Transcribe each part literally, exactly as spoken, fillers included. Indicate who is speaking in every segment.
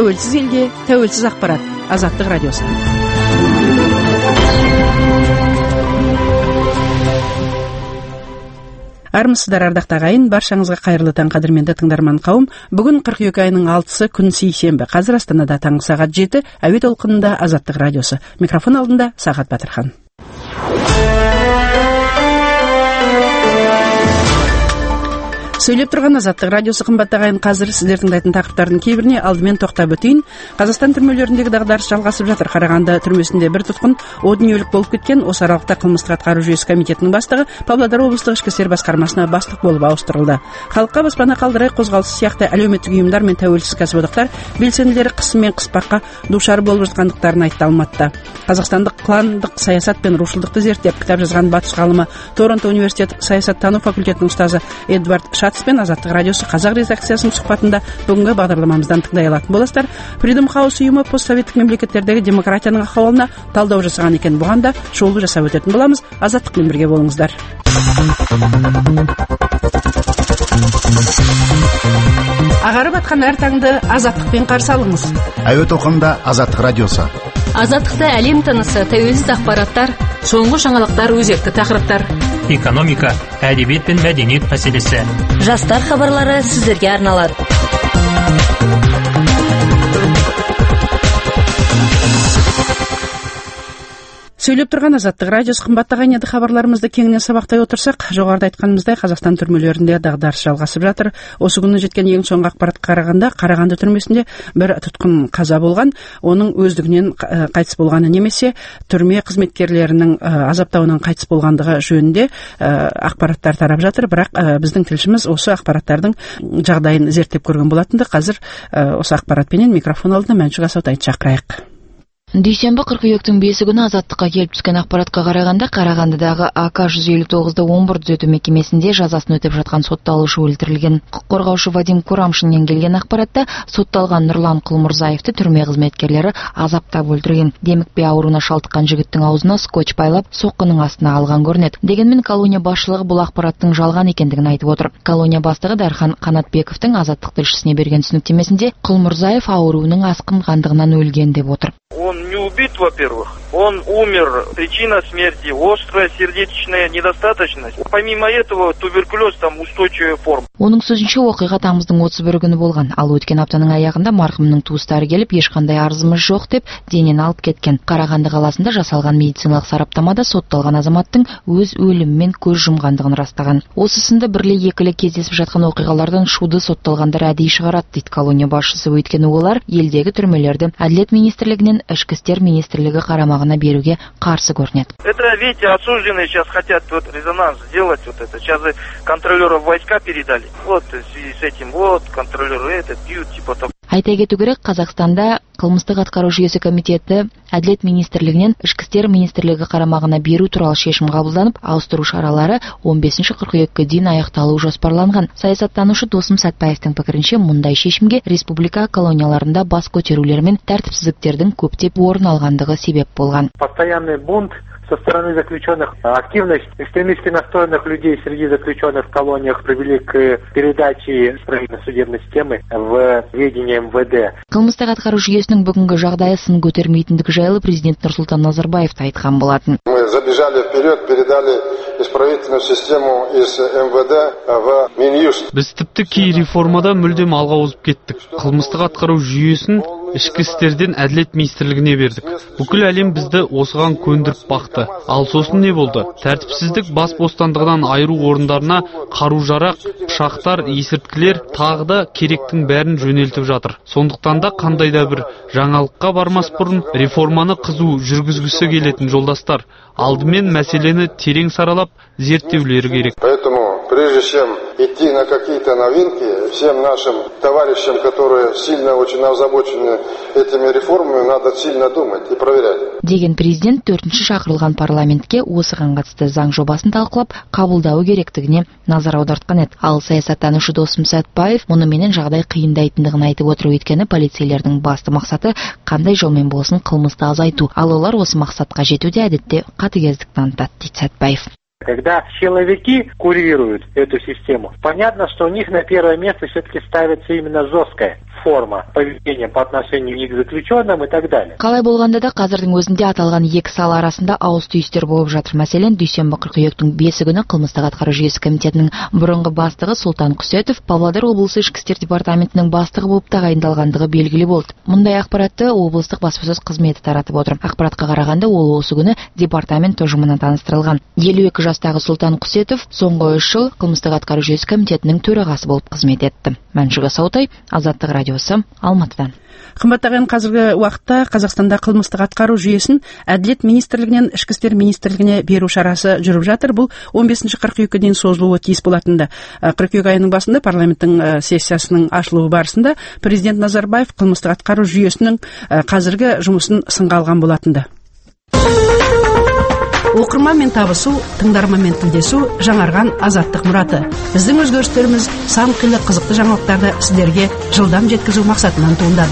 Speaker 1: тәуелсіз елге, тәуелсіз ақпарат. Азаттық радиосы. Армысыздар, ардақты ағайын, баршаңызға қайырлы таң, қадірменді тыңдарман қауым. Бүгін қыркүйек айының алтысы күн сейсенбі. Қазір Астанада таңғы сағат жеті, әуе толқынында Азаттық радиосы. Микрофон алдында Сағат Батырхан. Сөйлеп тұрған Азаттық радиосы. Қымбатты ағайын, қазір сіздер тыңдайтын тақырыптардың кейбіріне алдымен тоқтап өтейін. Қазақстан түрмелеріндегі дағдарыс жалғасып жатыр. Қарағанды түрмесінде бір тұтқын о дүниелік болып кеткен. Осы аралықта қылмыстық атқару жүйесі комитетінің бастығы Павлодар облыстық ішкі істер басқармасына бастық болып ауыстырылды. Халыққа баспана қалдырай қозғалысы сияқты әлеуметтік ұйымдар мен тәуелсіз кәсіподақтар белсенділері қысым мен қыспаққа душар болып жатқандықтарын айтты Алматыда. Қазақстандық кландық саясат пен рушылдықты зерттеп кітап жазған батыс ғалымы, Торонто университет саясаттану факультетінің ұстазы Эдвард Шатспен Азаттық радиосы қазақ редакциясының сұхбатында бүгінгі бағдарламамыздан тыңдай алатын боласыздар. Freedom House ұйымы постсоветтік мемлекеттердегі демократияның ахуалына талдау жасаған екен. Бұған да шолу жасап өтетін боламыз. Азаттықпен бірге болыңыздар. Ағарып атқан әр таңды азаттықпен қарсы алыңыз.
Speaker 2: Әуе толқынында Азаттық радиосы.
Speaker 3: Азаттықта әлем тынысы, тәуелсіз ақпараттар, соңғы жаңалықтар, өзекті тақырыптар.
Speaker 4: Экономика, әдебиет пен мәдениет мәселесі.
Speaker 3: Жастар хабарлары сіздерге арналады.
Speaker 1: Сөйлеп тұрған Азаттық радиосы. Қымбатты ағайын, хабарларымызды кеңінен сабақтай отырсақ, жоғарыда айтқанымыздай Қазақстан түрмелерінде дағдарыс жалғасып жатыр. Осы күні жеткен ең соңғы ақпаратқа қарағанда, Қарағанды түрмесінде бір тұтқын қаза болған, оның өздігінен қайтыс болғаны немесе түрме қызметкерлерінің азаптауынан қайтыс болғандығы жөнінде ақпараттар тарап жатыр. Бірақ біздің тілшіміз осы ақпараттардың жағдайын зерттеп көрген болатынды. Қазір осы ақпаратпенен микрофон алдына Мәншүк Асаутайды шақырайық.
Speaker 5: Дүйсенбі қыркүйектің бесі күні Азаттыққа келіп түскен ақпаратқа қарағанда, Қарағандыдағы А К жүз елу тоғызда он бір түзету мекемесінде жазасын өтеп жатқан сотталушы өлтірілген. Құқық қорғаушы Вадим Курамшиннен келген ақпаратта сотталған Нұрлан Құлмұрзаевты түрме қызметкерлері азаптап өлтірген. Демікпе ауруына шалдыққан жігіттің аузына скотч байлап, соққының астына алған көрінеді. Дегенмен колония басшылығы бұл ақпараттың жалған екендігін айтып отыр. Колония бастығы Дархан Қанатбековтың Азаттық тілшісіне берген түсініктемесінде Құлмұрзаев ауруының асқынғандығынан өлген деп отыр.
Speaker 6: Он не убит, во-первых, он умер. Причина смерти – острая сердечная недостаточность. Помимо этого, туберкулез там устойчивая форма.
Speaker 5: Оның сөзінше оқиға тамыздың отыз бірі күні болған. Ал өткен аптаның аяғында марқұмның туыстары келіп, ешқандай арызымыз жоқ деп денені алып кеткен. Қарағанды қаласында жасалған медициналық сараптамада сотталған азаматтың өз өлімімен көз жұмғандығын растаған. Осы сынды бірлі екілі кездесіп жатқан оқиғалардан шуды сотталғандар әдейі шығарады дейді колония басшысы. Өйткені олар елдегі түрмелерді Әділет министрлігінен Ішкі істер министрлігі қарамағына беруге қарсы көрінеді.
Speaker 6: Это, видите, осужденные сейчас хотят вот резонанс сделать, вот это. Сейчас контролеров войска передали. Вот в связи с этим, вот контролеры этот бьют, типа того.
Speaker 5: Айта кету керек, Қазақстанда қылмыстық атқару жүйесі комитеті Әділет министрлігінен Ішкі істер министрлігі қарамағына беру туралы шешім қабылданып, ауыстыру шаралары он бесінші қыркүйекке дейін аяқталуы жоспарланған. Саясаттанушы Досым Сәтбаевтың пікірінше, мұндай шешімге республика колонияларында бас көтерулер мен тәртіпсіздіктердің көптеп орын алғандығы себеп болған.
Speaker 7: Постоянный бунт со стороны заключенных, активность экстремистски настроенных людей среди заключенных в колониях привели к передаче судебной системы в ведение Эм В Д.
Speaker 5: Қылмыстық атқару жүйесінің бүгінгі жағдайы сын көтермейтіндігі жайлы президент Нұрсұлтан Назарбаев айтқан болатын.
Speaker 8: Мы забежали вперед, передали исправительную систему из Эм В Д в Минюст.
Speaker 9: Біз тіпті кей реформада мүлдем алға озып кеттік. Қылмыстық атқару жүйесін ішкі істерден Әділет министрлігіне бердік. Бүкіл әлем бізді осыған көндіріп бақты. Ал сосын не болды? Тәртіпсіздік бас бостандығынан айыру орындарына қару-жарақ, пышақтар, есірткілер, тағы да керектің бәрін жөнелтіп жатыр. Сондықтан да қандай да бір жаңалыққа бармас бұрын реформаны қызу жүргізгісі келетін жолдастар алдымен мәселені терең саралап зерттеулері керек.
Speaker 8: Поэтому прежде чем идти на какие-то новинки, всем нашим товарищам, которые сильно очень озабочены этими реформами, надо сильно думать и проверять.
Speaker 5: Деген президент төртінші шақырылған парламентке осыған қатысты заң жобасын талқылап, қабылдауы керектігіне назар аудартқан еді. Ал саясаттанушы Досым Сәтбаев мұнымен жағдай қиындайтындығын айтып отыр. Өйткені полицейлердің басты мақсаты қандай жолмен болсын қылмысты азайту. Ал олар осы мақсатқа жетуде әдетте қатыгездік танытады дейді Сәтбаев.
Speaker 7: Когда силовики курируют эту систему, понятно, что у них на первое место все-таки ставится именно жесткая форма поведения по отношению к заключенным и так далее.
Speaker 5: Қалай болғанда да қазірдің өзінде аталған екі сала арасында ауыс түйістер болып жатыр. Мәселен, дүйсенбі қыркүйектің бесі күні қылмыстық атқару жүйесі комитетінің бұрынғы бастығы Сұлтан Құсетов Павлодар облысы ішкі істер департаментінің бастығы болып тағайындалғандығы белгілі болды. Мұндай ақпаратты облыстық баспасөз қызметі таратып отыр. Ақпаратқа қарағанда ол осы күні департамент ұжымына таныстырылған. елу екі жастағы Сұлтан Құсетов соңғы үш жыл қылмыстық атқару жүйесі комитетінің төрағасы болып қызмет етті. Мәншүк Саутай, Азаттық радиосы, Алматыдан.
Speaker 1: Қымбаттаған, қазіргі уақытта Қазақстанда қылмыстық атқару жүйесін Әділет министрлігінен ішкі істер министрлігіне беру шарасы жүріп жатыр. Бұл он бесінші қыркүйекке дейін созылуы тиіс болатынды. Қыркүйек айының басында парламенттің сессиясының ашылуы барысында президент Назарбаев қылмыстық атқару жүйесінің қазіргі жұмысын сынға алған болатынды. Оқырманмен табысу, тыңдарманмен тілдесу жаңарған азаттық мұраты. Біздің өзгерістеріміз сан қилы қызықты жаңалықтарды сіздерге жылдам жеткізу мақсатынан туындады.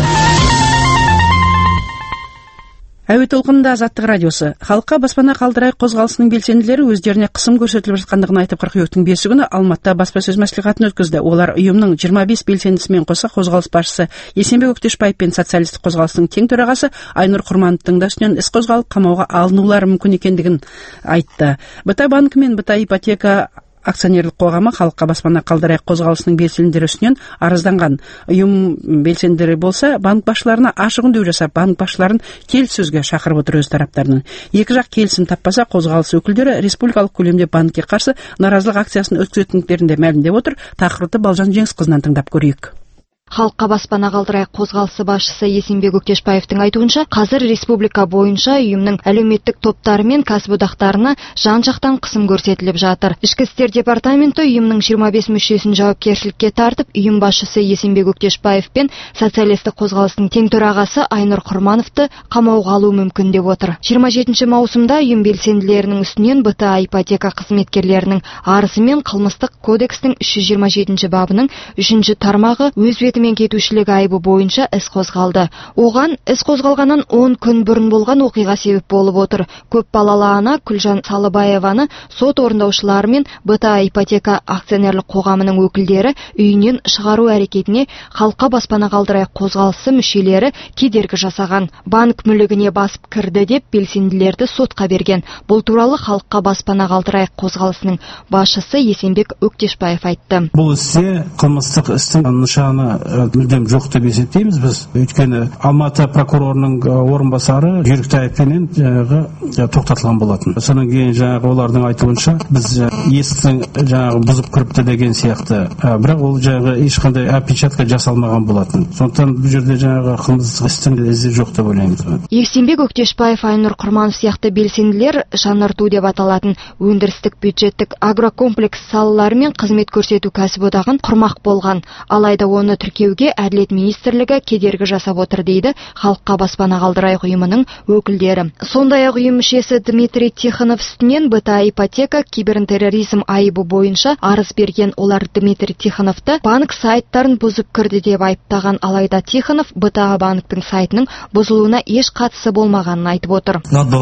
Speaker 1: Әуе толқынында Азаттық радиосы. Халыққа баспана қалдырай қозғалысының белсенділері өздеріне қысым көрсетіліп жатқандығын айтып қыркүйектің бесі күні Алматыда баспасөз мәслихатын өткізді. Олар ұйымның жиырма бес белсендісімен қоса қозғалыс басшысы Есенбек Өктешбаев пен социалистік қозғалыстың тең төрағасы Айнұр Құрмановтың да үстінен іс қозғалып қамауға алынулары мүмкін екендігін айтты. БТА банкі мен БТА ипотека акционерлік қоғамы халыққа баспана қалдырай қозғалысының белсенділері үстінен арызданған. Ұйым белсенділері болса, банк басшыларына ашық үндеу жасап, банк басшыларын келіссөзге шақырып отыр өз тараптарынан. Екі жақ келісім таппаса, қозғалыс өкілдері республикалық көлемде банкке қарсы наразылық акциясын өткізетіндіктерін де мәлімдеп отыр. Тақырыпты Балжан Жеңісқызынан тыңдап көрейік.
Speaker 10: Халыққа баспана қалдырай қозғалысы басшысы Есенбек Өктешбаевтың айтуынша, қазір республика бойынша ұйымның әлеуметтік топтары мен кәсіподақтарына жан-жақтан қысым көрсетіліп жатыр. Ішкі істер департаменті ұйымның жиырма бес мүшесін жауапкершілікке тартып, ұйым басшысы Есенбек Өктешбаев пен социалистік қозғалыстың тең төрағасы Айнұр Құрмановты қамауға алу мүмкін деп отыр. жиырма жетінші маусымда ұйым белсенділерінің үстінен БТА ипотека қызметкерлерінің арызы мен қылмыстық кодекстің үш жүз жиырма жетінші бабының үшінші тармағы өз бетімен кетушілік айыбы бойынша іс қозғалды. Оған іс қозғалғаннан он күн бұрын болған оқиға себеп болып отыр. Көп балалы ана Күлжан Салыбаеваны сот орындаушылары мен БТА ипотека акционерлік қоғамының өкілдері үйінен шығару әрекетіне халыққа баспана қалдырай қозғалысы мүшелері кедергі жасаған. Банк мүлігіне басып кірді деп белсенділерді сотқа берген. Бұл туралы халыққа баспана қалдырай қозғалысының басшысы Есенбек Өктешбаев айтты.
Speaker 11: Бұл істе қылмыстық істің нышаны мүлдем жоқ деп есептейміз біз. Өйткені Алматы прокурорының орынбасары жүйрікті айыппенен жаңағы тоқтатылған болатын. Содан кейін жаңағы олардың айтуынша біз есіктің жаңағы бұзып кіріпті деген сияқты. Бірақ ол жаңағы ешқандай опечатка жасалмаған болатын. Сондықтан бұл жерде жаңағы қылмыстық істің ізі жоқ деп ойлаймыз.
Speaker 10: Есенбек Өктешбаев, Айнұр Құрманов сияқты белсенділер жаңарту деп аталатын өндірістік бюджеттік агрокомплекс салалары мен қызмет көрсету кәсіподағын құрмақ болған. Алайда оны тіркеуге Әділет министрлігі кедергі жасап отыр дейді халыққа баспана қалдырайық ұйымының өкілдері. Сондай-ақ ұйым мүшесі Дмитрий Тихонов үстінен БТА ипотека кибертерроризм айыбы бойынша арыз берген. Олар Дмитрий Тихоновты банк сайттарын бұзып кірді деп айыптаған. Алайда Тихонов БТА банктың сайтының бұзылуына еш қатысы болмағанын айтып отыр.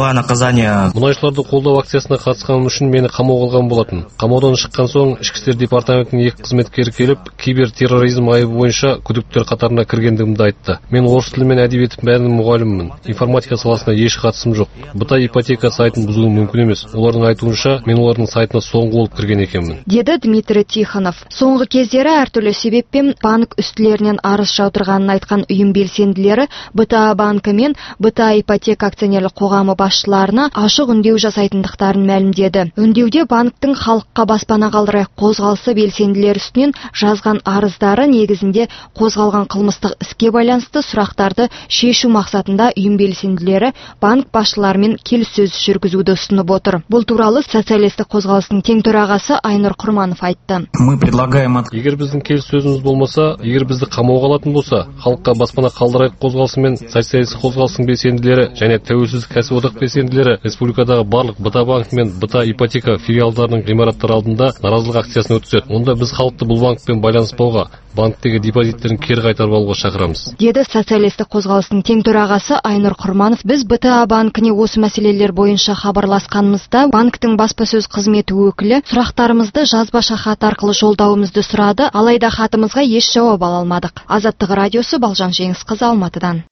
Speaker 12: Мұнайшыларды қолдау акциясына қатысқаным үшін мені қамауға алған болатын. Қамаудан шыққан соң ішкі істер департаментінің екі қызметкері келіп, кибертерроризм айыбы бойынша күдіктер қатарына кіргендігімді айтты. Мен орыс тілі мен әдебиеті пәнінің мұғалімімін. Информатика саласына еш қатысым жоқ. БТА ипотека сайтын бұзуы мүмкін емес. Олардың айтуынша, мен олардың сайтына соңғы болып кірген екенмін,
Speaker 10: деді Дмитрий Тихонов. Соңғы кездері әртүрлі себеппен банк үстілерінен арыз жаудырғанын айтқан ұйым белсенділері БТА банкі мен БТА ипотека акционерлік қоғамы басшыларына ашық үндеу жасайтындықтарын мәлімдеді. Үндеуде банктың халыққа баспана қалдырай қозғалысы белсенділері үстінен жазған арыздары негізінде қозғалған қылмыстық іске байланысты сұрақтарды шешу мақсатында ұйым белсенділері банк басшыларымен келіссөз жүргізуді ұсынып отыр. Бұл туралы социалистік қозғалыстың тең төрағасы Айнұр Құрманов айтты.
Speaker 12: Егер біздің келіссөзіміз болмаса, егер бізді қамауға алатын болса, халыққа баспана қалдырайық қозғалысы мен социалистік қозғалыстың белсенділері және тәуелсіз кәсіподақ белсенділері республикадағы барлық БТА банк мен БТА ипотека филиалдарының ғимараттары алдында наразылық акциясын өткізеді. Онда біз халықты бұл банкпен байланыспауға, банктегі депозиттерін кері қайтарып алуға шақырамыз,
Speaker 10: деді социалистік қозғалыстың тең төрағасы Айнұр Құрманов. Біз бэ тэ а банкіне осы мәселелер бойынша хабарласқанымызда банктің баспасөз қызметі өкілі сұрақтарымызды жазбаша хат арқылы жолдауымызды сұрады, алайда хатымызға еш жауап ала алмадық. Азаттық радиосы, Балжан Жеңісқызы, Алматыдан.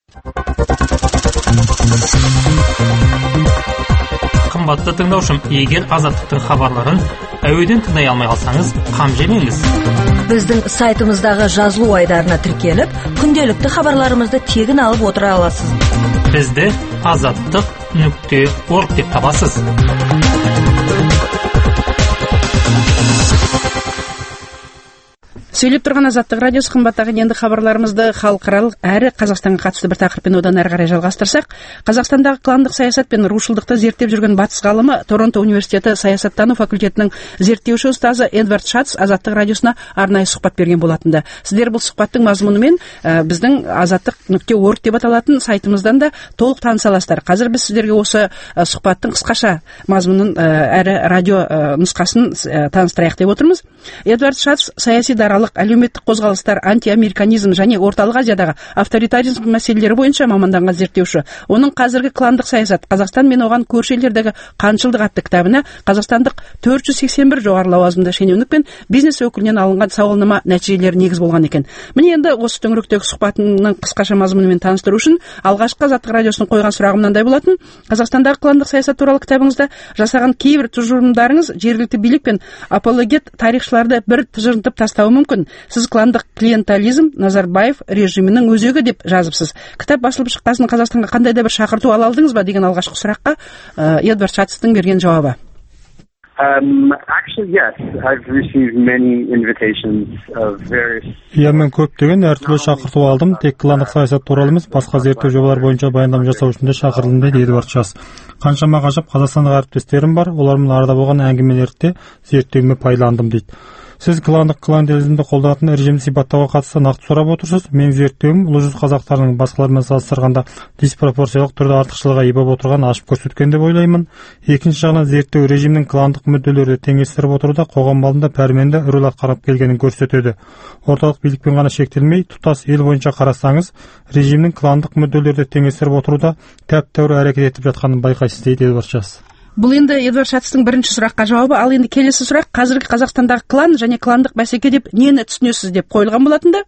Speaker 4: Қымбатты тыңдаушым, егер Азаттықтың хабарларын әуеден тыңдай алмай қалсаңыз, қам жемеңіз.
Speaker 13: Біздің сайтымыздағы жазылу айдарына тіркеліп, күнделікті хабарларымызды тегін алып отыра аласыз.
Speaker 4: Бізді азаттық нүкте орг деп табасыз.
Speaker 1: Сөйлеп тұрған Азаттық радиосы, қымбаттағы енді хабарларымызды халықаралық әрі Қазақстанға қатысты бір тақырыппен одан әрі қарай жалғастырсақ, Қазақстандағы кландық саясат пен рушылдықты зерттеп жүрген батыс ғалымы, Торонто университеті саясаттану факультетінің зерттеуші ұстазы Эдвард Шац Азаттық радиосына арнайы сұхбат берген болатынды. Сіздер бұл сұхбаттың мазмұнымен ә, біздің азаттық нүкте орг деп аталатын сайтымыздан да толық таныса аласыздар. Қазір біз сіздерге осы ә, сұхбаттың қысқаша мазмұнын ә, әрі радио ә, нұсқасын ә, таныстырайық деп отырмыз. Эдвард Шац саяси даралық, әлеуметтік қозғалыстар, антиамериканизм және Орталық Азиядағы авторитаризм мәселелері бойынша маманданған зерттеуші. Оның қазіргі кландық саясат, Қазақстан мен оған көрші елдердегі қаншылдық атты кітабына қазақстандық төрт жүз сексен бір жоғары лауазымды шенеунік пен бизнес өкілінен алынған сауалнама нәтижелері негіз болған екен. Міне енді осы төңіректегі сұхбатының қысқаша мазмұнымен таныстыру үшін алғашқы Азаттық радиосының қойған сұрағы мынандай болатын: Қазақстандағы кландық саясат туралы кітабыңызда жасаған кейбір тұжырымдарыңыз жергілікті билік пен апологет тарихшыларды бір тыжырынтып тастауы мүмкін. Сіз кландық клиентализм Назарбаев режимінің өзегі деп жазыпсыз. Кітап басылып шыққасын Қазақстанға қандай да бір шақырту ала алдыңыз ба деген алғашқы сұраққа Эдвард Шацтың берген жауабы.
Speaker 14: Um, actually, yes. I've received many invitations of various...
Speaker 15: Иә, мен көптеген әртүрлі шақырту алдым. Тек кландық саясат туралы емес, басқа зерттеу жобалар бойынша баяндама жасау үшін де шақырылдым дейді Эдвард Шац. Қаншама ғажап қазақстандық әріптестерім бар, олармен арада болған әңгімелерді зерттеуіме пайдаландым дейді. Сіз кландық клиентализмді қолданатын режимді сипаттауға қатысты нақты сұрап отырсыз. Менің зерттеуім ұлы жүз қазақтарының басқалармен салыстырғанда диспропорциялық түрде артықшылығы ие болып отырғанын ашып көрсеткен деп ойлаймын. Екінші жағынан зерттеу режимнің кландық мүдделерді теңестіріп отыруда қоғам алдында пәрменді рөл атқарып келгенін көрсетеді. Орталық билікпен ғана шектелмей, тұтас ел бойынша қарасаңыз, режимнің кландық мүдделерді теңестіріп отыруда тәп-тәуір әрекет етіп жатқанын байқайсыз дейді Эдвард Шац.
Speaker 1: Бұл енді Эдвард Шацтың бірінші сұраққа жауабы. Ал енді келесі сұрақ: қазіргі Қазақстандағы клан және кландық бәсеке деп нені түсінесіз деп қойылған болатында?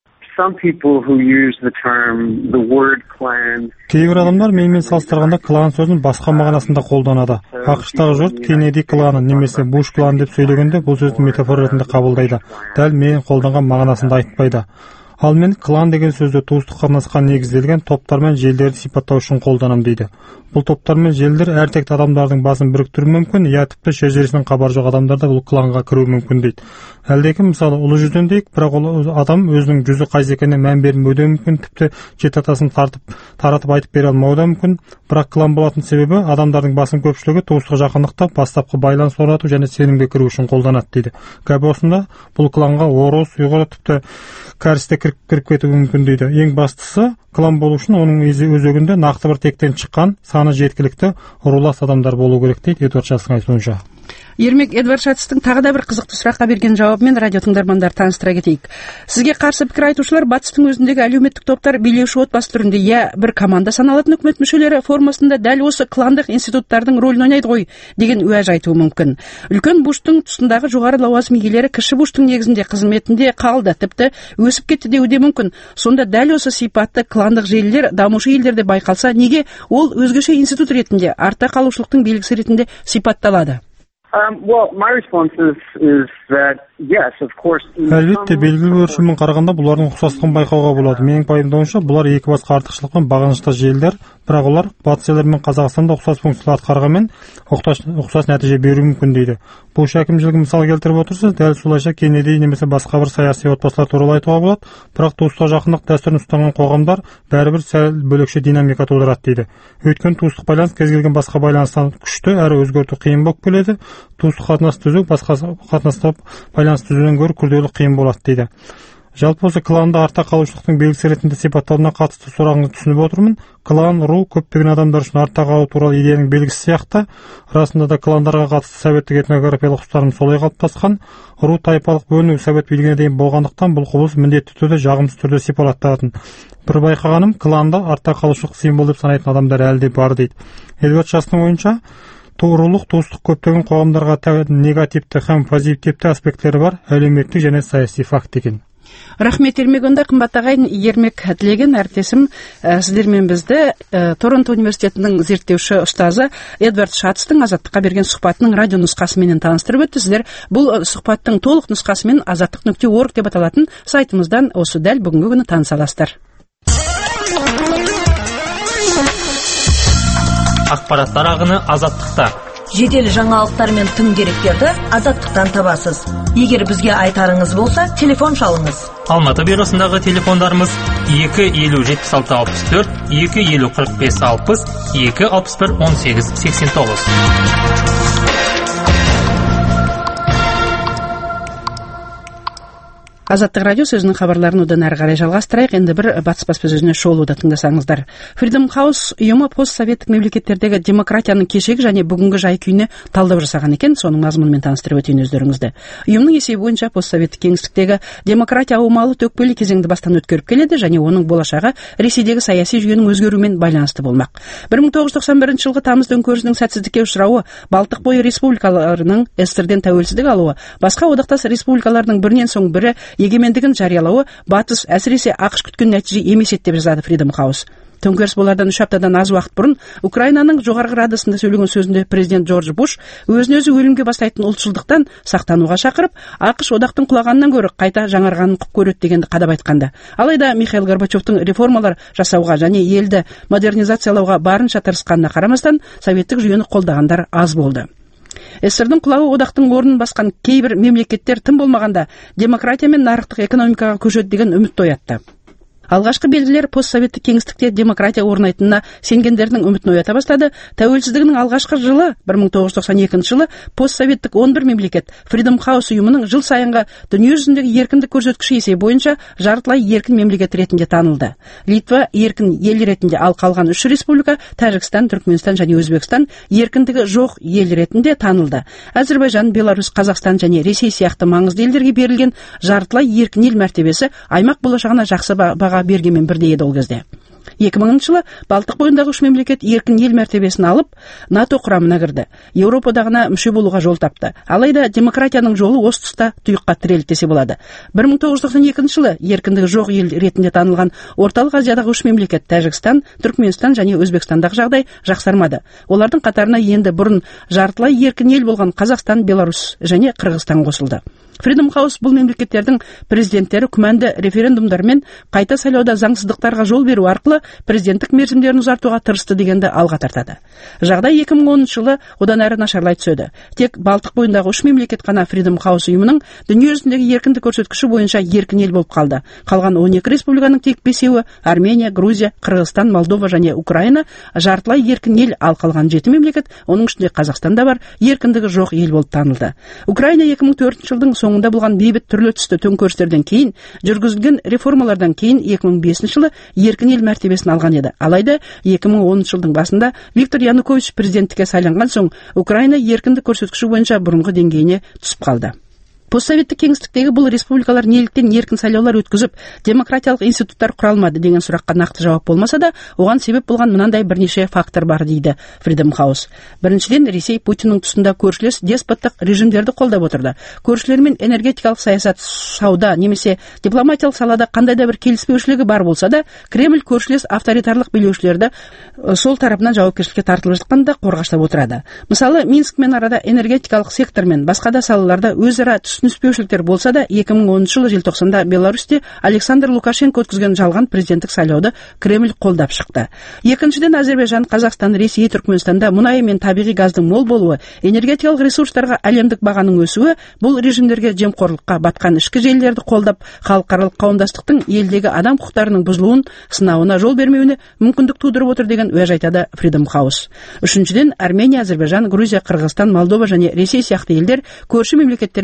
Speaker 15: Кейбір адамдар менімен салыстырғанда клан сөзін басқа мағынасында қолданады. ақш-тағы жұрт Кеннеди кланы немесе Буш кланы деп сөйлегенде бұл сөзді метафора ретінде қабылдайды. Дәл мен қолданған мағынасында айтпайды. Ал мен клан деген сөзді туыстық қатынасқа негізделген топтар мен желдерді сипаттау үшін қолданам дейді. Бұл топтар мен желдер әртекті адамдардың басын біріктіруі мүмкін, я тіпті шежіресінен хабар жоқ адамдар да бұл кланға кіруі мүмкін дейді. Әлдекі мысалы ұлы жүзден дейік, бірақ ол адам өзінің жүзі қайсы екеніне мән бермеуі де мүмкін, тіпті жеті атасын тартып таратып айтып бере алмауы да мүмкін. Бірақ клан болатын себебі адамдардың басым көпшілігі туыстық жақындықта бастапқы байланыс орнату және сенімге кіру үшін қолданады дейді. Гәп осында, бұл кланға орыс, ұйғыр, тіпті кәрісте кіріп кіріп кетуі мүмкін дейді. Ең бастысы, клан болу үшін оның өзегінде нақты бір тектен шыққан саны жеткілікті рулас адамдар болу керек дейді Эдвард Шацтың айтуынша.
Speaker 1: Ермек, Эдвард Шацтың тағы да бір қызықты сұраққа берген жауабымен радио тыңдармандар таныстыра кетейік. Сізге қарсы пікір айтушылар батыстың өзіндегі әлеуметтік топтар билеуші отбасы түрінде я бір команда саналатын үкімет мүшелері формасында дәл осы кландық институттардың рөлін ойнайды ғой деген уәж айтуы мүмкін. Үлкен Буштың тұсындағы жоғары лауазым иелері кіші Буштың негізінде қызметінде қалды, тіпті өсіп кетті деуі де мүмкін. Сонда дәл осы сипатты кландық желілер дамушы елдерде байқалса, неге ол өзгеше институт ретінде, артта қалушылықтың белгісі ретінде сипатталады?
Speaker 14: Um, well, my response is, is that, yes, of course...
Speaker 15: Әлбетте, белгілі бір өлшеммен қарағанда бұлардың ұқсастығын байқауға болады. Менің пайымдауымша, бұлар екі басқа артықшылықпен бағынышты желілер, бірақ олар батыс елдері мен Қазақстанда ұқсас функциялар атқарғанмен ұқсас нәтиже беруі мүмкін дейді. Бұл әкімшілігі мысал келтіріп отырсыз, дәл солайша Кеннеди немесе басқа бір саяси отбасылар туралы айтуға болады, бірақ туыстық жақындық дәстүрін ұстанған қоғамдар бәрібір сәл бөлекше динамика тудырады дейді. Өйткені туыстық байланыс кез келген басқа байланыстан күшті әрі өзгерту қиын болып келеді. Туыстық қатынас түзу басқа қатынастар байланыс түзуден гөрі күрделі қиын болады дейді. Жалпы осы кланды артта қалушылықтың белгісі ретінде сипаттауына қатысты сұрағыңызды түсініп отырмын. Клан, ру көптеген адамдар үшін артта қалу туралы идеяның белгісі сияқты. Расында да кландарға қатысты советтік этнографиялық ұстаным солай қалыптасқан. Ру тайпалық бөліну совет билігіне дейін болғандықтан бұл құбылыс міндетті түрде жағымсыз түрде сипатталатын. Бір байқағаным, кланда артта қалушылық символ деп санайтын адамдар әлі де бар дейді. Эдуард Шастың ойынша, рулық, туыстық көптеген қоғамдарға негативті һәм позитивті аспекттері бар, әлеуметтік және саяси факт екен.
Speaker 1: Рахмет Ермек. Онда қымбат ағайын Ермек Тілеген әріптесім сіздермен бізді Торонто университетінің зерттеуші ұстазы Эдвард Шатстың Азаттыққа берген сұхбатының радио нұсқасымен таныстырып өтті. Сіздер бұл сұхбаттың толық нұсқасымен азаттық нүкте орг деп аталатын сайтымыздан осы дәл бүгінгі күні таныса аласыздар.
Speaker 4: Ақпараттар ағыны Азаттықта.
Speaker 13: Жедел жаңалықтар мен тың деректерді Азаттықтан табасыз. Егер бізге айтарыңыз болса, телефон шалыңыз.
Speaker 4: Алматы бюросындағы телефондарымыз екі елу жетпіс алты алпыс төрт, екі елу қырық бес алпыс, екі алпыс бір он сегіз сексен тоғыз.
Speaker 1: Азаттық радио сөзінің хабарларын одан әрі қарай жалғастырайық. Енді бір батыс баспасөзіне шолуды тыңдасаңыздар. Freedom House ұйымы постсоветтік мемлекеттердегі демократияның кешегі және бүгінгі жай-күйіне талдау жасаған екен. Соның мазмұнымен таныстырып өтейін өздеріңізді. Ұйымның есебі бойынша постсоветтік кеңістіктегі демократия аумалы төкпелі кезеңді бастан өткеріп келеді және оның болашағы Ресейдегі саяси жүйенің өзгеруімен байланысты болмақ. бір мың тоғыз жүз тоқсан бірінші жылғы тамыз төңкерісінің сәтсіздікке ұшырауы, Балтық бойы республикаларының эсерден тәуелсіздік алуы, басқа одақтас республикалардың бірінен соң бірі егемендігін жариялауы батыс, әсіресе ақш күткен нәтиже емес еді деп жазады Freedom House. Төңкеріс болардан үш аптадан аз уақыт бұрын Украинаның жоғарғы радасында сөйлеген сөзінде президент Джордж Буш өзін өзі өлімге бастайтын ұлтшылдықтан сақтануға шақырып, ақш одақтың құлағаннан гөрі қайта жаңарғанын құп көреді дегенді қадап айтқанда. Алайда Михаил Горбачевтың реформалар жасауға және елді модернизациялауға барынша тырысқанына қарамастан советтік жүйені қолдағандар аз болды. эсердің құлауы одақтың орнын басқан кейбір мемлекеттер тым болмағанда демократия мен нарықтық экономикаға көшеді деген үмітті оятты. Алғашқы белгілер постсоветтік кеңістікте демократия орнайтынына сенгендердің үмітін оята бастады. Тәуелсіздігінің алғашқы жылы бір мың тоғыз жүз тоқсан екінші жылы постсоветтік он бір мемлекет Freedom House ұйымының жыл сайынғы дүниежүзіндегі еркіндік көрсеткіші есебі бойынша жартылай еркін мемлекет ретінде танылды. Литва еркін ел ретінде, ал қалған үш республика Тәжікстан, Түркменстан және Өзбекстан еркіндігі жоқ ел ретінде танылды. Әзербайжан, Беларусь, Қазақстан және Ресей сияқты маңызды елдерге берілген жартылай еркін ел мәртебесі аймақ болашағына жақсы баға бергенмен бірдей еді ол кезде. екі мыңыншы жылы Балтық бойындағы үш мемлекет еркін ел мәртебесін алып, НАТО құрамына кірді. Еуропадағына мүше болуға жол тапты. Алайда демократияның жолы осы тұста тұйыққа тірелді десе болады. бір мың тоғыз жүз тоқсан екінші жылы еркіндігі жоқ ел ретінде танылған Орталық Азиядағы үш мемлекет Тәжікстан, Түркменстан және Өзбекстандағы жағдай жақсармады. Олардың қатарына енді бұрын жартылай еркін ел болған Қазақстан, Беларусь және Қырғызстан қосылды. Freedom House бұл мемлекеттердің президенттері күмәнді референдумдармен қайта сайлауда заңсыздықтарға жол беру арқылы президенттік мерзімдерін ұзартуға тырысты дегенді алға тартады. Жағдай екі мың оныншы жылы одан әрі нашарлай түседі. Тек Балтық бойындағы үш мемлекет қана Freedom House ұйымының дүниежүзіндегі еркіндік көрсеткіші бойынша еркін ел болып қалды. Қалған он екі республиканың тек бесеуі Армения, Грузия, Қырғызстан, Молдова және Украина жартылай еркін ел, ал қалған жеті мемлекет, оның ішінде Қазақстан да бар, еркіндігі жоқ ел болып танылды. Украина екі мың төртінші жылдың соңында болған бейбіт түрлі түсті төңкерістерден кейін, жүргізілген реформалардан кейін екі мың бесінші жылы еркін ел мәртебесін алған еді. Алайда екі мың оныншы жылдың басында Виктор Янукович президенттікке сайланған соң Украина еркіндік көрсеткіші бойынша бұрынғы деңгейіне түсіп қалды. Постсоветтік кеңістіктегі бұл республикалар неліктен еркін сайлаулар өткізіп, демократиялық институттар құралмады деген сұраққа нақты жауап болмаса да, оған себеп болған мынандай бірнеше фактор бар дейді Freedom House. Біріншіден, Ресей Путиннің тұсында көршілес деспоттық режимдерді қолдап отырды. Көршілермен энергетикалық саясат, сауда немесе дипломатиялық салада қандай да бір келіспеушілігі бар болса да, Кремль көршілес авторитарлық билеушілерді сол тарапынан жауапкершілікке тартылып жатқанда қорғаштап отырады. Мысалы, Минскмен арада энергетикалық сектор мен басқа да салаларда өзара түсініспеушіліктер болса да, екі мың оныншы жылы желтоқсанда Беларусьте Александр Лукашенко өткізген жалған президенттік сайлауды Кремль қолдап шықты. Екіншіден, Әзербайжан, Қазақстан, Ресей, Түркменстанда мұнай мен табиғи газдың мол болуы, энергетикалық ресурстарға әлемдік бағаның өсуі бұл режимдерге жемқорлыққа батқан ішкі желілерді қолдап, халықаралық қауымдастықтың елдегі адам құқықтарының бұзылуын сынауына жол бермеуіне мүмкіндік тудырып отыр деген уәж айтады Freedom House. Үшіншіден, Армения, Әзербайжан, Грузия, Қырғызстан, Молдова және Ресей сияқты елдер көрші мемлекеттермен ұлтаралық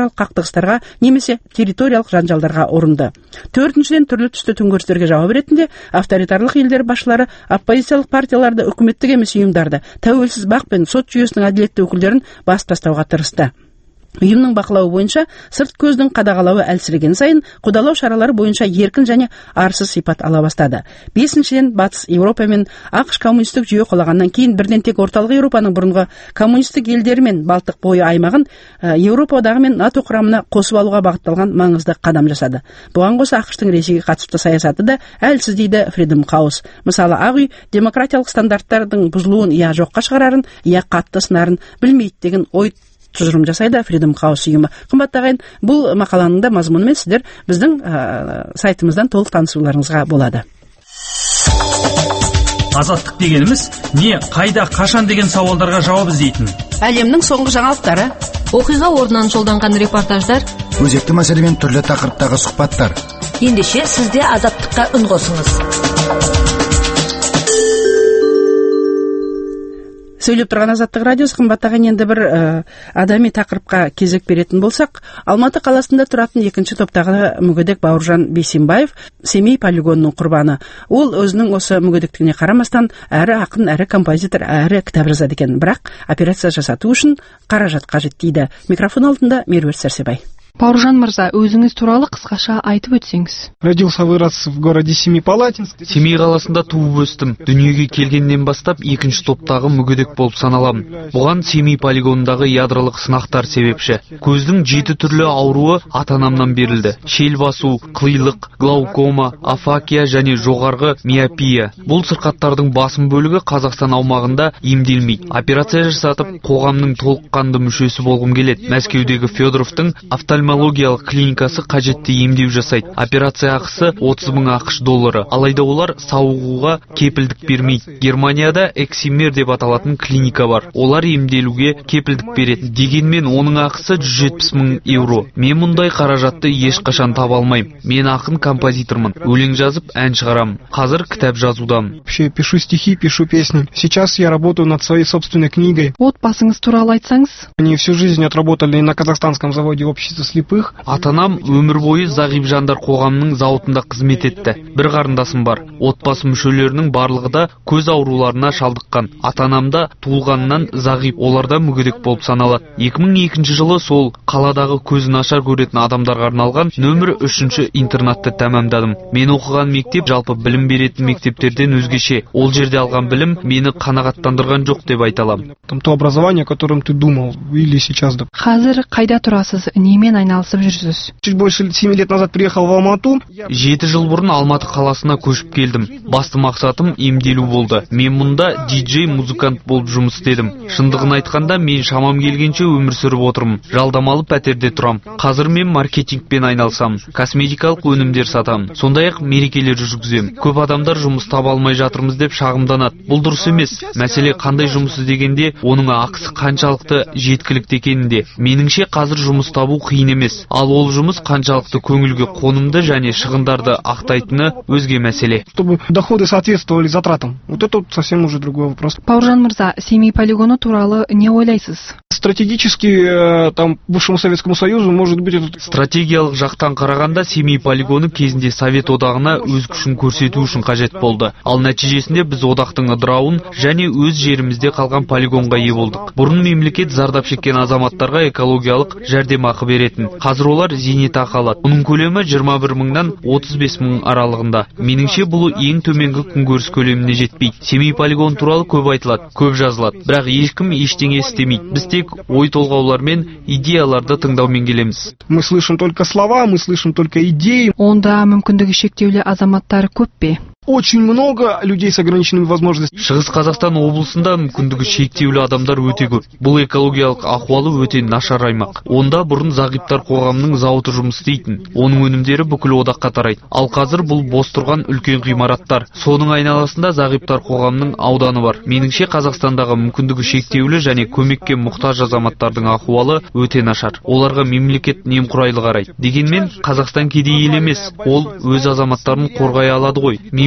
Speaker 1: этникааралык кактыгыстарга немесе территориялык жанжалдарга урунду. Төртүнчүдөн, түрлүү түстүү төңкөрүстөргө жабап беретинде авторитарлык элдер башчылары оппозициялык партияларды, өкмөттүк эмес уюмдарды, тәуелсиз бак пен сот жүйөсүнүн адилеттүү өкүлдөрүн басып тастауга тырышты. Уюмдун бакылауы боюнча сырт көздүн кадағалауы әлсиреген сайын кудалоо шаралары боюнча эркин жана арсыз сыйпат ала баштады. Бесинчиден, Батыс Европа мен АКШ коммунисттик жүйө кулагандан кийин бирден тек орталык Европанын мурунку коммунисттик элдери мен Балтык бою аймагын Европа одагы мен НАТО курамына косуп алууга багытталган маңызды кадам жасады. Буга коса АКШтын Ресейге катыштуу саясаты да әлсиз дейди Freedom House. Мисалы, Ак үй демократиялык стандарттардын бузулуун я жокко чыгарарын, я катты сынарын билмейт деген ой тұжырым жасайды Freedom House ұйымы. Кымбаттаган, бул макаланын да мазмуну менен сиздер биздин сайтымыздан толук таанышууларыңызга болады.
Speaker 16: Азаттык дегенimiz не, кайда, кашан деген сауалдарга жооп издейтин.
Speaker 1: Әлемнің соңғы жаңалыктары,
Speaker 3: окуйга ордунан жолдонгон репортаждар,
Speaker 2: өзекті мәселе мен түрлі тақырыптағы сұхбаттар.
Speaker 13: Ендеше сизде азаттыкка үн косуңуз.
Speaker 1: Сөйлеп турган Азаттык радиосу. Кымбаттаган, енді бір адами тақырыпқа кезек беретін болсақ, Алматы қаласында тұратын екінші топтағы мүгедек Бауыржан Бейсенбаев Семей полигонының құрбаны. Ол өзінің осы мүгедектігіне қарамастан әрі ақын, әрі композитор, әрі кітап жазады екен. Бірақ операция жасату үшін қаражат қажет дейді. Микрофон алдында Меруерт Сәрсебай.
Speaker 17: Бауыржан мырза, өзіңіз туралы қысқаша айтып өтсеңіз.
Speaker 18: Родился, вырос в городе Семипалатинск.
Speaker 9: Семей қаласында туып өстім. Дүниеге келгеннен бастап екінші топтағы мүгедек болып саналамын. Бұған Семей полигонындағы ядролық сынақтар себепші. Көздің жеті түрлі ауруы ата-анамнан берілді. Шел басу, қылилық, глаукома, афакия және жоғарғы миопия. Бұл сырқаттардың басым бөлігі Қазақстан аумағында емделмейді. Операция жасатып, қоғамның толыққанды мүшесі болғым келеді. Мәскеудегі Федоровтың офтальмологиялық клиникасы қажетті емдеу жасайды. Операция ақысы отыз мың ақш доллары. Алайда олар сауығуға кепілдік бермейді. Германияда Эксимер деп аталатын клиника бар. Олар емделуге кепілдік береді. Дегенмен оның ақысы жүз жетпіс мың евро. Мен мұндай қаражатты ешқашан таба алмаймын. Мен ақын композитормын. Өлең жазып, ән шығарамын. Қазір кітап жазудамын.
Speaker 18: Вообще пишу стихи, пишу песни. Сейчас я работаю над своей собственной книгой.
Speaker 17: Отбасыңыз туралы айтсаңыз?
Speaker 18: Они всю жизнь отработали на казахстанском заводе общества слепых.
Speaker 9: Атанам өмір бойы зағип жандар қоғамының зауытында қызмет етті. Бір қарындасым бар. Отбасы мүшелерінің барлығы да көз ауруларына шалдыққан. Атанамда туылғаннан зағип, оларда мүгедек болып саналады. екі мың екінші жылы сол қаладағы көзі нашар көретін адамдарға арналған нөмір үшінші интернатты тәмамдадым. Мен оқыған мектеп жалпы білім беретін мектептерден өзгеше. Ол жерде алған білім мені қанағаттандырған жоқ деп айта аламын.
Speaker 18: Там то образование, о котором ты думал, или сейчас да.
Speaker 17: Қазір қайда тұрасыз? Немен айналысып жүрсіз?
Speaker 18: Чуть больше семи лет назад приехал в Алмату.
Speaker 9: Жеті жыл бұрын Алматы қаласына көшіп келдім. Басты мақсатым емделу болды. Мен мұнда диджей музыкант болып жұмыс істедім. Шындығын айтқанда мен шамам келгенше өмір сүріп отырмын. Жалдамалы пәтерде тұрам. Қазір мен маркетингпен айналсам, косметикалық өнімдер сатам. Сондай-ақ мерекелер жүргізем. Көп адамдар жұмыс таба алмай жатырмыз деп шағымданады. Бұл дұрыс емес. Мәселе қандай жұмыс іздегенде, оның ақысы қаншалықты жеткілікті екенінде. Меніңше қазір жұмыс табу қиын емес. Ал ол жұмыс қаншалықты көңілге қонымды және шығындарды ақтайтыны өзге мәселе.
Speaker 18: Чтобы доходы соответствовали затратам. Вот это совсем уже другой вопрос.
Speaker 17: Бауыржан мырза, Семей полигоны туралы не ойлайсыз?
Speaker 18: Стратегически там бывшему Советскому Союзу может быть этот...
Speaker 9: Стратегиялық жақтан қарағанда Семей полигоны кезінде Совет одағына өз күшін көрсету үшін қажет болды. Ал нәтижесінде біз одақтың ыдырауын және өз жерімізде қалған полигонға ие болдық. Бұрын мемлекет зардап шеккен азаматтарға экологиялық жәрдемақы беретін. Қазір олар зейнетақы алады. Оның көлемі жиырма бір мыңнан отыз бес мың аралығында. Меніңше бұл ең төменгі күнкөріс көлеміне жетпейді. Семей полигон туралы көп айтылады, көп жазылады. Бірақ ешкім ештеңе істемейді. Біз тек ой толғаулар мен идеяларды тыңдаумен келеміз.
Speaker 18: Мы слышим только слова, мы слышим только идеи.
Speaker 17: Онда мүмкіндігі шектеулі азаматтар көп пе?
Speaker 18: Очень много людей с ограниченными возможностями.
Speaker 9: Шығыс Қазақстан облысында мүмкіндігі шектеулі адамдар өте көп. Бұл экологиялық ахуалы өте нашар аймақ. Онда бұрын зағиптар қоғамының зауыты жұмыс істейтін. Оның өнімдері бүкіл одаққа тарайды. Ал қазір бұл бос тұрған үлкен ғимараттар. Соның айналасында зағиптар қоғамның ауданы бар. Меніңше Қазақстандағы мүмкіндігі шектеулі және көмекке мұқтаж азаматтардың ахуалы өте нашар. Оларға мемлекет немқұрайлы қарайды. Дегенмен Қазақстан кедей ел емес. Ол өз азаматтарын қорғай алады ғой.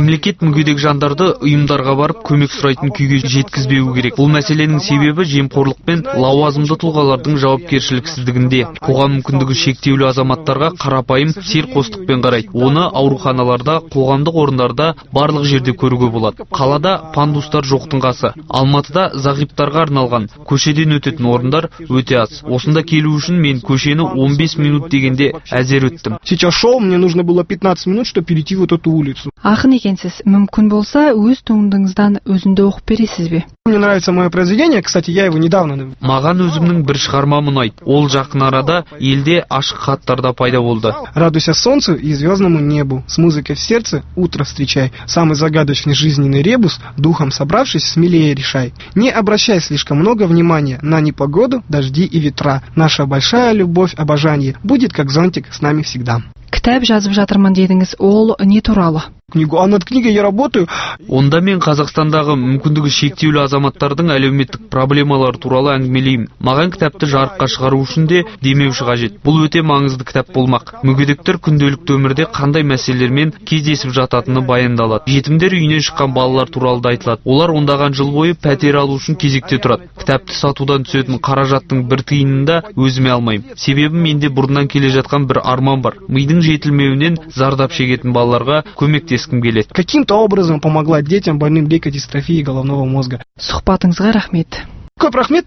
Speaker 9: Мемлекет мүгедек жандарды ұйымдарға барып көмек сұрайтын күйге жеткізбеуі керек. Бұл мәселенің себебі жемқорлық пен лауазымды тұлғалардың жауапкершіліксіздігінде. Қоғам мүмкіндігі шектеулі азаматтарға қарапайым селқостықпен қарайды. Оны ауруханаларда, қоғамдық орындарда, барлық жерде көруге болады. Қалада пандустар жоқтың қасы. Алматыда зағиптарға арналған көшеден өтетін орындар өте аз. Осында келу үшін мен көшені он бес минут дегенде әзер өттім.
Speaker 18: Сейчас шел, мне нужно было пятнадцать минут, чтобы перейти вот эту улицу.
Speaker 17: Ақын екенсіз, мүмкін болса өз туындыңыздан өзінде оқып бересіз бе?
Speaker 18: Мне нравится мое произведение, кстати, я его недавно.
Speaker 9: Маған өзімнің бір шығармам ұнайды. Ол жақын арада елде ашық хаттарда пайда болды.
Speaker 18: Радуйся солнцу и звездному небу, с музыкой в сердце утро встречай. Самый загадочный жизненный ребус, духом собравшись, смелее решай. Не обращай слишком много внимания на непогоду, дожди и ветра. Наша большая любовь, обожание будет как зонтик с нами всегда.
Speaker 17: Кітап жазып жатырмын дедіңіз, ол не туралы?
Speaker 18: Книгу, а над книгой я работаю.
Speaker 9: Онда мен Қазақстандағы мүмкіндігі шектеулі азаматтардың әлеуметтік проблемалары туралы әңгімелеймін. Маған кітапты жарыққа шығару үшін де демеуші қажет. Бұл өте маңызды кітап болмақ. Мүгедектер күнделікті өмірде қандай мәселелермен кездесіп жататыны баяндалады. Жетімдер үйінен шыққан балалар туралы да айтылады. Олар ондаған жыл бойы пәтер алу үшін кезекте тұрады. Кітапты сатудан түсетін қаражаттың бір тиынын да өзіме алмаймын. Себебі менде бұрыннан келе жатқан бір арман бар. Мидың жетілмеуінен зардап шегетін балаларға көмектескім келеді.
Speaker 18: Каким-то образом помогла детям больным лейкодистрофией головного мозга.
Speaker 17: Сұхбатыңызға рахмет.
Speaker 18: Көп рахмет.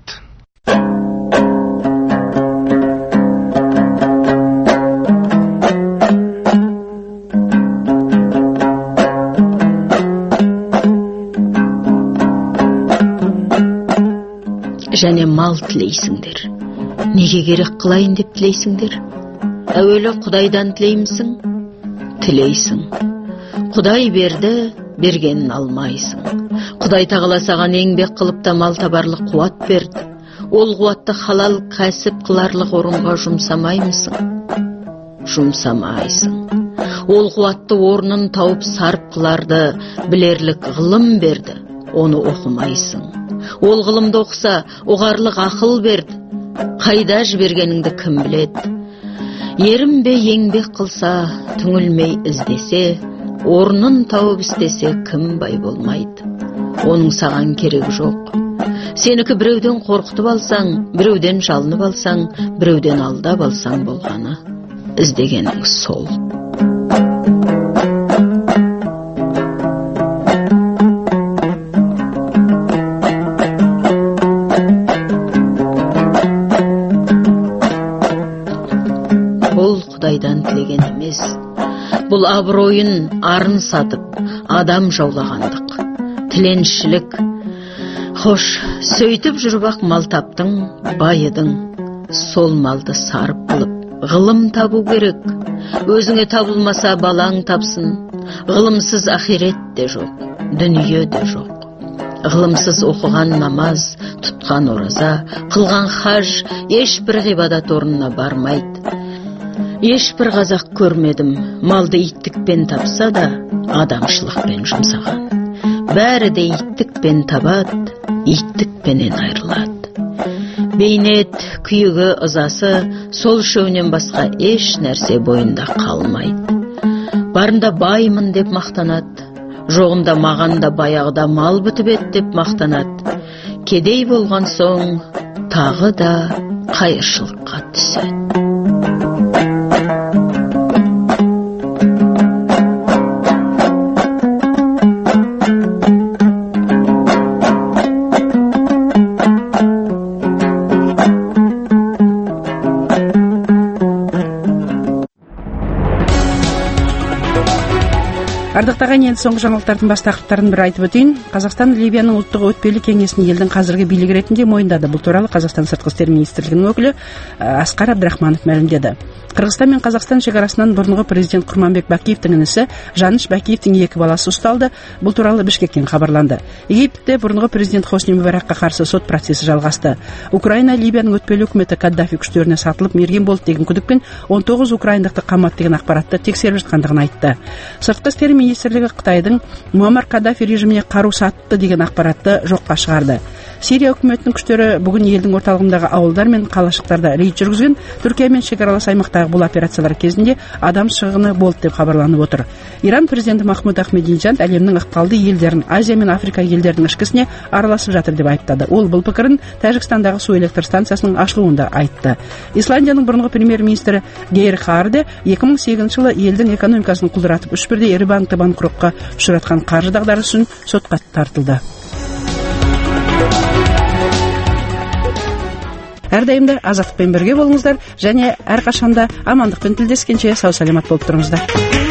Speaker 19: Және мал тілейсіңдер. Неге керек қылайын деп тілейсіңдер? Әуелі Құдайдан тілеймісің? Тілейсің. Құдай берді, бергенін алмайсың. Құдай тағала саған еңбек қылып та мал табарлық қуат берді. Ол қуатты халал кәсіп қыларлық орынға жұмсамаймысың? Жұмсамайсың. Ол қуатты орнын тауып сарып қыларды білерлік ғылым берді. Оны оқымайсың. Ол ғылымды оқса, оғарлық ақыл берді. Қайда жібергеніңді кім біледі? Ерінбе еңбек қылса, түңілмей іздесе, орнын тауып істесе кім бай болмайды. Оның саған керегі жоқ. Сенікі біреуден қорқытып алсаң, біреуден жалынып алсаң, біреуден алдап алсаң болғаны. Іздегенің сол. Құдайдан тілеген емес. Бұл абыройын арын сатып, адам жаулағандық. Тіленшілік. Хош, сөйтіп жүрбақ мал таптың, байыдың. Сол малды сарып қылып, ғылым табу керек. Өзіңе табылмаса балаң тапсын. Ғылымсыз ахирет де жоқ, дүние де жоқ. Ғылымсыз оқыған намаз, тұтқан ораза, қылған хаж ешбір ғибадат орнына бармайды. Ешбір қазақ көрмедім, малды иттікпен тапса да, адамшылықпен жұмсаған. Бәрі де иттікпен табады, иттікпенен айырылады. Бейнет, күйігі, ызасы, сол шөунен басқа еш нәрсе бойында қалмайды. Барында баймын деп мақтанады, жоғында мағанда баяғыда мал бітіп ет деп мақтанады. Кедей болған соң, тағы да қайыршылыққа түседі.
Speaker 1: Ардақтаған енді соңғы жаңалықтардың бас тақырыптарын бір айтып өтейін. Қазақстан Ливияның ұлттық өтпелі кеңесін елдің қазіргі билігі ретінде мойындады. Бұл туралы Қазақстан сыртқы істер министрлігінің өкілі Асқар Абдрахманов мәлімдеді. Қырғызстан мен Қазақстан шекарасынан бұрынғы президент Құрманбек Бакиевтің інісі Жаныш Бакиевтің екі баласы ұсталды. Бұл туралы Бішкектен хабарланды. Египетте бұрынғы президент Хосни Мубаракқа қарсы сот процесі жалғасты. Украина Ливияның өтпелі үкіметі Каддафи күштеріне сатылып мерген болды деген күдікпен он тоғыз украиндықты қамады деген ақпаратты тексеріп жатқандығын айтты. Сыртқы істер министрлігі Қытайдың Муаммар Каддафи режиміне қару сатты деген ақпаратты жоққа шығарды. Сирия өкмөтүнүн күчтөрү бүгүн элдин орталыгындагы ауылдар мен калашыктарда рейд жүргүзгөн. Түркия менен чек аралаш аймактагы бул операциялар кезинде адам чыгыны болду деп кабарланып отур. Иран президенти Махмуд Ахмединежад әлемдин ыкпалдуу элдерин, Азия мен Африка элдеринин ичкисине аралашып жатыр деп айыптады. Ол бул пикирин Тажикстандагы суу электр станциясынын ачылуунда айтты. Исландиянын мурунку премьер-министри Гейр Харде эки миң сегизинчи жылы элдин экономикасын кулдуратып, үч бирдей ири банкты банкротко учураткан каржы дагдарышы үчүн сотко тартылды. Ар дайымда азаттык менен бирге болуңуздар және ар качанда амандык менен тилдескенче сау саламат болуп туруңуздар.